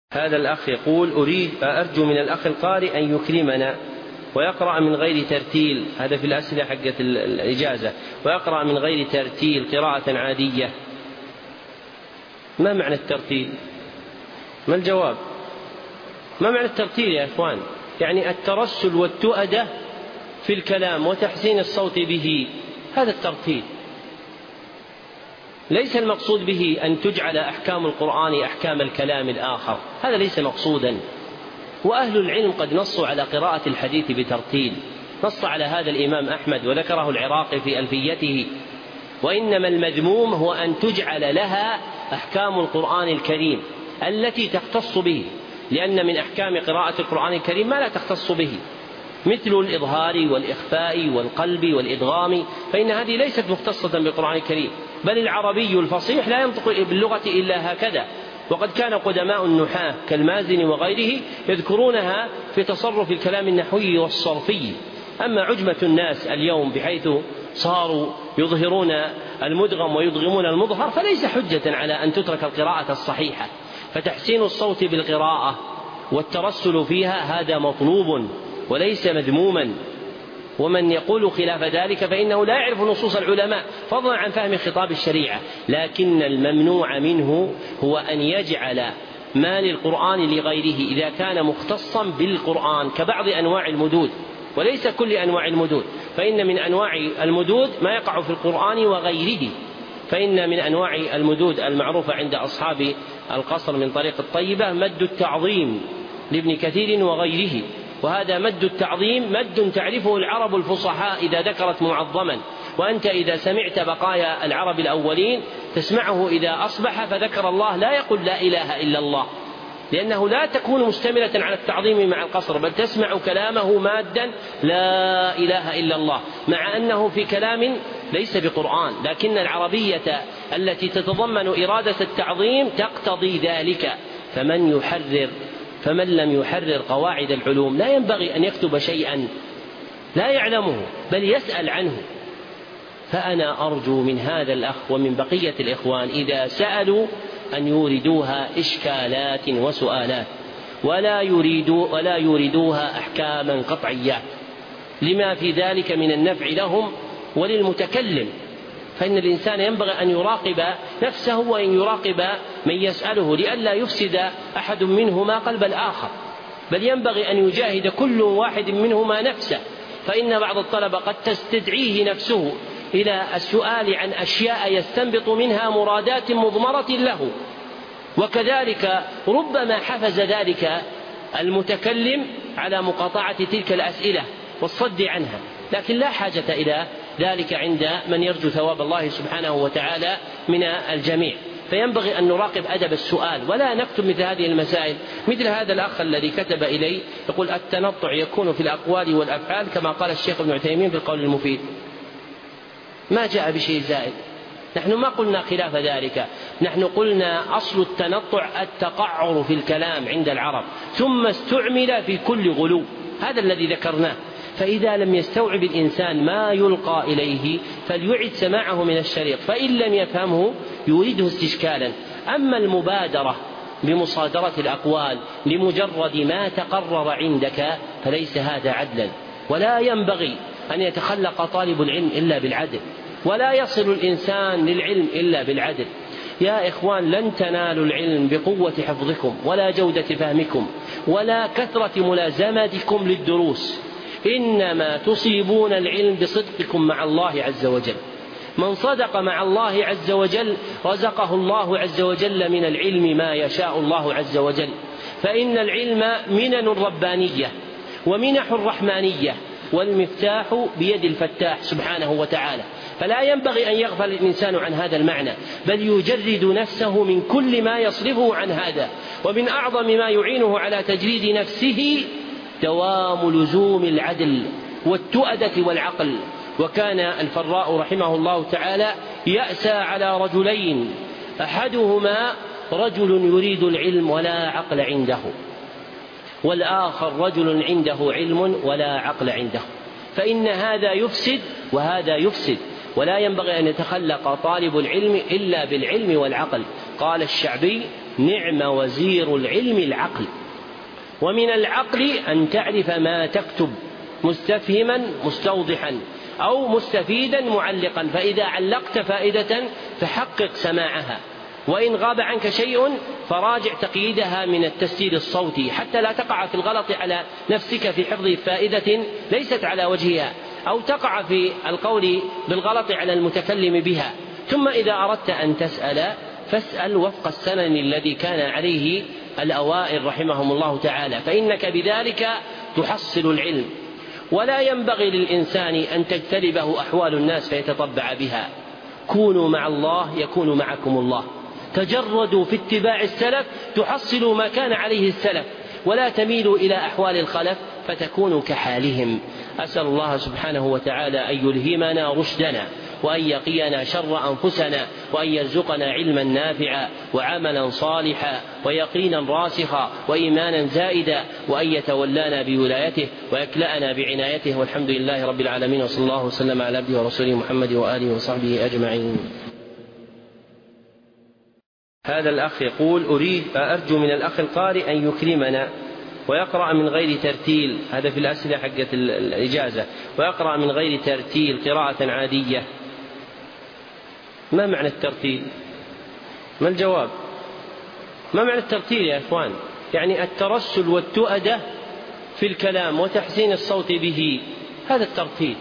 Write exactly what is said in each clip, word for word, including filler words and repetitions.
هذا الأخ يقول: أريد أرجو من الأخ القارئ أن يكرمنا ويقرأ من غير ترتيل، هذا في الأسئلة حقة الإجازة، ويقرأ من غير ترتيل قراءة عادية. ما معنى الترتيل؟ ما الجواب؟ ما معنى الترتيل يا إخوان؟ يعني الترسل والتؤدة في الكلام وتحسين الصوت به، هذا الترتيل. ليس المقصود به أن تجعل أحكام القرآن أحكام الكلام الآخر، هذا ليس مقصودا. وأهل العلم قد نصوا على قراءة الحديث بترتيل، نص على هذا الإمام أحمد وذكره العراقي في ألفيته. وإنما المذموم هو أن تجعل لها أحكام القرآن الكريم التي تختص به، لأن من أحكام قراءة القرآن الكريم ما لا تختص به، مثل الإظهار والإخفاء والقلب والإدغام، فإن هذه ليست مختصة بالقرآن الكريم، بل العربي الفصيح لا ينطق باللغة إلا هكذا. وقد كان قدماء النحاة كالمازن وغيره يذكرونها في تصرف الكلام النحوي والصرفي. أما عجمة الناس اليوم بحيث صاروا يظهرون المدغم ويدغمون المظهر، فليس حجة على أن تترك القراءة الصحيحة. فتحسين الصوت بالقراءة والترسل فيها هذا مطلوب وليس مذموما. ومن يقول خلاف ذلك فإنه لا يعرف نصوص العلماء فضلا عن فهم خطاب الشريعة. لكن الممنوع منه هو أن يجعل ما للقرآن لغيره إذا كان مختصا بالقرآن، كبعض أنواع المدود، وليس كل أنواع المدود، فإن من أنواع المدود ما يقع في القرآن وغيره. فإن من أنواع المدود المعروفة عند أصحاب القصر من طريق الطيبة مد التعظيم لابن كثير وغيره، وهذا مد التعظيم مد تعرفه العرب الفصحاء إذا ذكرت معظما، وأنت إذا سمعت بقايا العرب الأولين تسمعه إذا أصبح فذكر الله لا يقول لا إله إلا الله، لأنه لا تكون مشتملة على التعظيم مع القصر، بل تسمع كلامه مادا لا إله إلا الله، مع أنه في كلام ليس بقرآن، لكن العربية التي تتضمن إرادة التعظيم تقتضي ذلك. فمن يحرر فمن لم يحرر قواعد العلوم لا ينبغي أن يكتب شيئا لا يعلمه بل يسأل عنه. فأنا أرجو من هذا الأخ ومن بقية الإخوان إذا سألوا أن يوردوها إشكالات وسؤالات، ولا يريدوا ولا يريدوها أحكاما قطعيات، لما في ذلك من النفع لهم وللمتكلم. فإن الإنسان ينبغي أن يراقب نفسه وأن يراقب من يسأله، لئلا يفسد أحد منهما قلب الآخر، بل ينبغي أن يجاهد كل واحد منهما نفسه. فإن بعض الطلبة قد تستدعيه نفسه إلى السؤال عن أشياء يستنبط منها مرادات مضمرة له، وكذلك ربما حفز ذلك المتكلم على مقاطعة تلك الأسئلة والصد عنها، لكن لا حاجة إلى ذلك عند من يرجو ثواب الله سبحانه وتعالى من الجميع. فينبغي أن نراقب أدب السؤال ولا نكتب مثل هذه المسائل. مثل هذا الأخ الذي كتب إلي يقول: التنطع يكون في الأقوال والأفعال كما قال الشيخ ابن عثيمين في القول المفيد. ما جاء بشيء زائد، نحن ما قلنا خلاف ذلك، نحن قلنا أصل التنطع التقعر في الكلام عند العرب، ثم استعمل في كل غلو، هذا الذي ذكرناه. فإذا لم يستوعب الإنسان ما يلقى إليه فليعد سماعه من الشريط، فإن لم يفهمه يريده استشكالا. أما المبادرة بمصادرة الأقوال لمجرد ما تقرر عندك فليس هذا عدلا، ولا ينبغي أن يتخلق طالب العلم إلا بالعدل، ولا يصل الإنسان للعلم إلا بالعدل. يا إخوان، لن تنالوا العلم بقوة حفظكم ولا جودة فهمكم ولا كثرة ملازمتكم للدروس، إنما تصيبون العلم بصدقكم مع الله عز وجل. من صدق مع الله عز وجل رزقه الله عز وجل من العلم ما يشاء الله عز وجل. فإن العلم منن ربانية ومنح رحمانية، والمفتاح بيد الفتاح سبحانه وتعالى. فلا ينبغي أن يغفل الإنسان عن هذا المعنى، بل يجرد نفسه من كل ما يصرفه عن هذا. ومن أعظم ما يعينه على تجريد نفسه دوام لزوم العدل والتؤدة والعقل. وكان الفراء رحمه الله تعالى يأسى على رجلين: أحدهما رجل يريد العلم ولا عقل عنده، والآخر رجل عنده علم ولا عقل عنده، فإن هذا يفسد وهذا يفسد، ولا ينبغي أن يتخلق طالب العلم إلا بالعلم والعقل. قال الشعبي: نعم وزير العلم العقل. ومن العقل أن تعرف ما تكتب مستفهما مستوضحا أو مستفيدا معلقا، فإذا علقت فائدة فحقق سماعها، وإن غاب عنك شيء فراجع تقييدها من التسجيل الصوتي حتى لا تقع في الغلط على نفسك في حفظ فائدة ليست على وجهها، أو تقع في القول بالغلط على المتكلم بها. ثم إذا أردت أن تسأل فاسأل وفق السنن الذي كان عليه الأوائل رحمهم الله تعالى، فإنك بذلك تحصل العلم. ولا ينبغي للإنسان أن تجتلبه أحوال الناس فيتطبع بها. كونوا مع الله يكون معكم الله. تجردوا في اتباع السلف تحصلوا ما كان عليه السلف، ولا تميلوا إلى أحوال الخلف فتكونوا كحالهم. أسأل الله سبحانه وتعالى أن يلهمنا رشدنا، وأن يقينا شر أنفسنا، وأن يرزقنا علما نافعا وعملا صالحا ويقينا راسخا وإيمانا زائدا، وأن يتولانا بولايته ويكلأنا بعنايته. والحمد لله رب العالمين، وصلى الله وسلم على عبده ورسوله محمد وآله وصحبه أجمعين. هذا الأخ يقول: أريد أرجو من الأخ القارئ أن يكرمنا ويقرأ من غير ترتيل، هذا في الأسئلة حقة الإجازة، ويقرأ من غير ترتيل قراءة عادية. ما معنى الترتيل؟ ما الجواب؟ ما معنى الترتيل يا إخوان؟ يعني الترسل والتؤدة في الكلام وتحسين الصوت به، هذا الترتيل.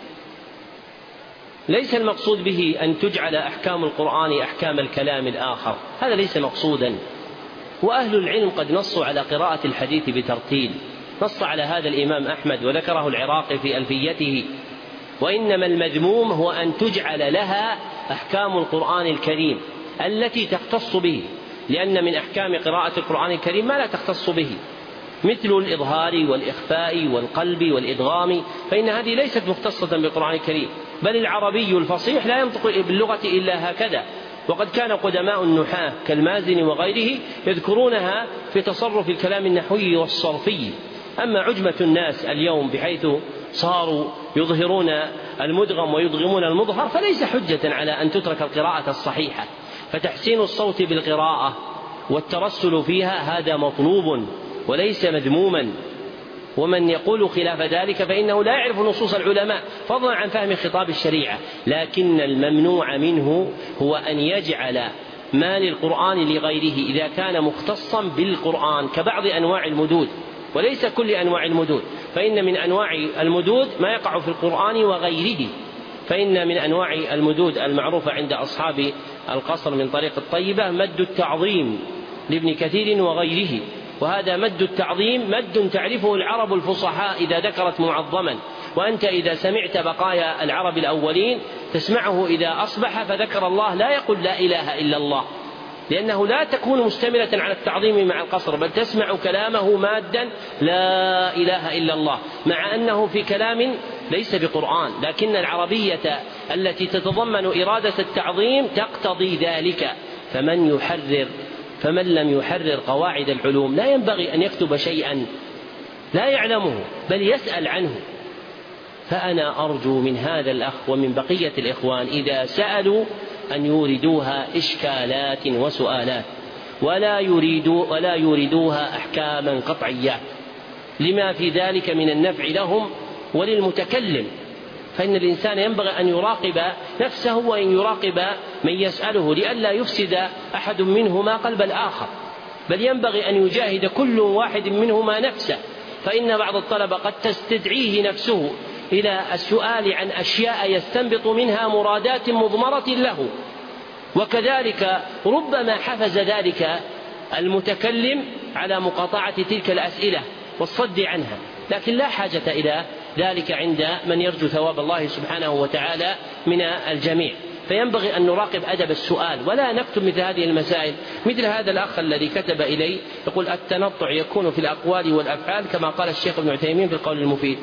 ليس المقصود به أن تجعل أحكام القرآن أحكام الكلام الآخر، هذا ليس مقصودا. وأهل العلم قد نصوا على قراءة الحديث بترتيل، نص على هذا الإمام أحمد وذكره العراقي في ألفيته. وإنما المذموم هو أن تجعل لها أحكام القرآن الكريم التي تختص به، لأن من أحكام قراءة القرآن الكريم ما لا تختص به، مثل الإظهار والإخفاء والقلب والإدغام، فإن هذه ليست مختصة بالقرآن الكريم، بل العربي الفصيح لا ينطق باللغة إلا هكذا. وقد كان قدماء النحاة كالمازن وغيره يذكرونها في تصرف الكلام النحوي والصرفي. أما عجمة الناس اليوم بحيث صاروا يظهرون المدغم ويدغمون المظهر فليس حجة على أن تترك القراءة الصحيحة. فتحسين الصوت بالقراءة والترسل فيها هذا مطلوب وليس مذموما، ومن يقول خلاف ذلك فإنه لا يعرف نصوص العلماء فضلا عن فهم خطاب الشريعة. لكن الممنوع منه هو أن يجعل ما للقرآن لغيره إذا كان مختصا بالقرآن كبعض أنواع المدود، وليس كل أنواع المدود، فإن من أنواع المدود ما يقع في القرآن وغيره. فإن من أنواع المدود المعروفة عند أصحاب القصر من طريق الطيبة مد التعظيم لابن كثير وغيره، وهذا مد التعظيم مد تعرفه العرب الفصحاء إذا ذكرت معظما، وأنت إذا سمعت بقايا العرب الأولين تسمعه إذا أصبح فذكر الله لا يقول لا إله إلا الله، لأنه لا تكون مشتملة على التعظيم مع القصر، بل تسمع كلامه مادا لا إله إلا الله، مع أنه في كلام ليس بقرآن، لكن العربية التي تتضمن إرادة التعظيم تقتضي ذلك. فمن يحرر فمن لم يحرر قواعد العلوم لا ينبغي أن يكتب شيئا لا يعلمه بل يسأل عنه. فأنا أرجو من هذا الأخ ومن بقية الإخوان إذا سألوا أن يوردوها إشكالات وسؤالات، ولا يريدوا ولا يوردوها أحكاما قطعيات، لما في ذلك من النفع لهم وللمتكلم. فإن الإنسان ينبغي أن يراقب نفسه وأن يراقب من يسأله لئلا يفسد أحد منهما قلب الآخر، بل ينبغي أن يجاهد كل واحد منهما نفسه، فإن بعض الطلبة قد تستدعيه نفسه إلى السؤال عن أشياء يستنبط منها مرادات مضمرة له، وكذلك ربما حفز ذلك المتكلم على مقاطعة تلك الأسئلة والصد عنها، لكن لا حاجة إلى ذلك عند من يرجو ثواب الله سبحانه وتعالى من الجميع. فينبغي أن نراقب أدب السؤال ولا نكتب مثل هذه المسائل. مثل هذا الأخ الذي كتب إلي يقول: التنطع يكون في الأقوال والأفعال كما قال الشيخ ابن عثيمين في القول المفيد.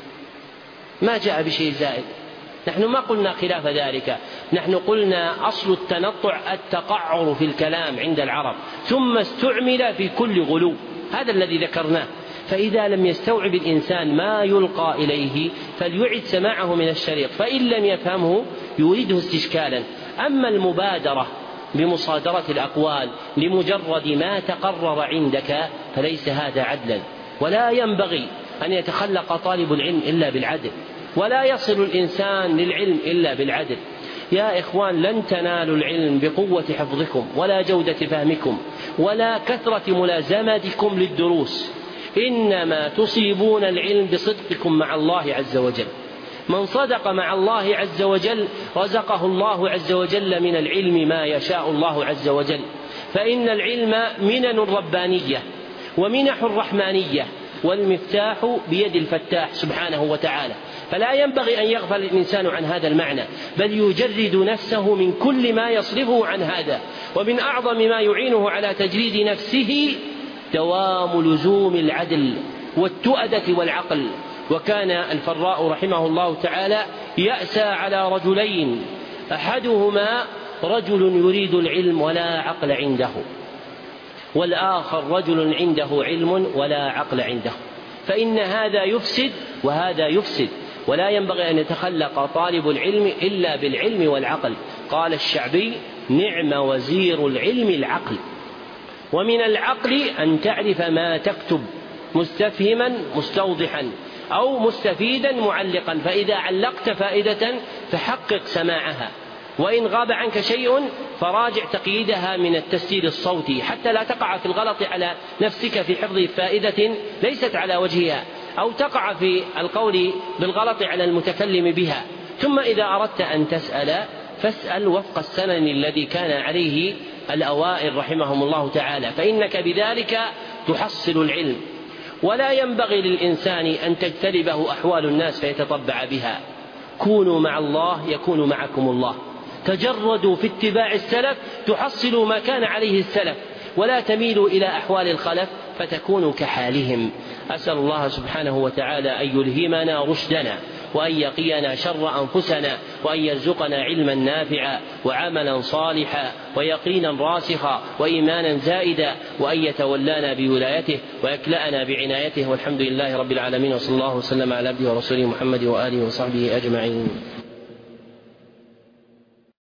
ما جاء بشيء زائد، نحن ما قلنا خلاف ذلك، نحن قلنا أصل التنطع التقعر في الكلام عند العرب، ثم استعمل في كل غلو، هذا الذي ذكرناه. فإذا لم يستوعب الإنسان ما يلقى إليه فليعد سماعه من الشريط، فإن لم يفهمه يريده استشكالا. أما المبادرة بمصادرة الأقوال لمجرد ما تقرر عندك فليس هذا عدلا. ولا ينبغي أن يتخلق طالب العلم إلا بالعدل، ولا يصل الإنسان للعلم إلا بالعدل. يا إخوان، لن تنالوا العلم بقوة حفظكم ولا جودة فهمكم ولا كثرة ملازمتكم للدروس، إنما تصيبون العلم بصدقكم مع الله عز وجل. من صدق مع الله عز وجل رزقه الله عز وجل من العلم ما يشاء الله عز وجل، فإن العلم منن ربانية ومنح رحمانية، والمفتاح بيد الفتاح سبحانه وتعالى، فلا ينبغي أن يغفل الإنسان عن هذا المعنى، بل يجرد نفسه من كل ما يصرفه عن هذا. ومن أعظم ما يعينه على تجريد نفسه دوام لزوم العدل والتؤدة والعقل. وكان الفراء رحمه الله تعالى يأسى على رجلين، أحدهما رجل يريد العلم ولا عقل عنده، والآخر رجل عنده علم ولا عقل عنده، فإن هذا يفسد وهذا يفسد، ولا ينبغي أن يتخلق طالب العلم إلا بالعلم والعقل. قال الشعبي: نعم وزير العلم العقل. ومن العقل أن تعرف ما تكتب مستفهما مستوضحا أو مستفيدا معلقا، فإذا علقت فائدة فحقق سماعها، وإن غاب عنك شيء فراجع تقييدها من التسجيل الصوتي حتى لا تقع في الغلط على نفسك في حفظ فائدة ليست على وجهها، أو تقع في القول بالغلط على المتكلم بها. ثم إذا أردت أن تسأل فاسأل وفق السنن الذي كان عليه الأوائل رحمهم الله تعالى، فإنك بذلك تحصل العلم. ولا ينبغي للإنسان أن تجتلبه أحوال الناس فيتطبع بها. كونوا مع الله يكون معكم الله. تجردوا في اتباع السلف تحصلوا ما كان عليه السلف، ولا تميلوا إلى أحوال الخلف فتكونوا كحالهم. أسأل الله سبحانه وتعالى أن يلهمنا رشدنا، وأن يقينا شر أنفسنا، وأن يرزقنا علما نافعا وعملا صالحا ويقينا راسخا وإيمانا زائدا، وأن يتولانا بولايته ويكلأنا بعنايته. والحمد لله رب العالمين، وصلى الله وسلم على عبده ورسوله محمد وآله وصحبه أجمعين.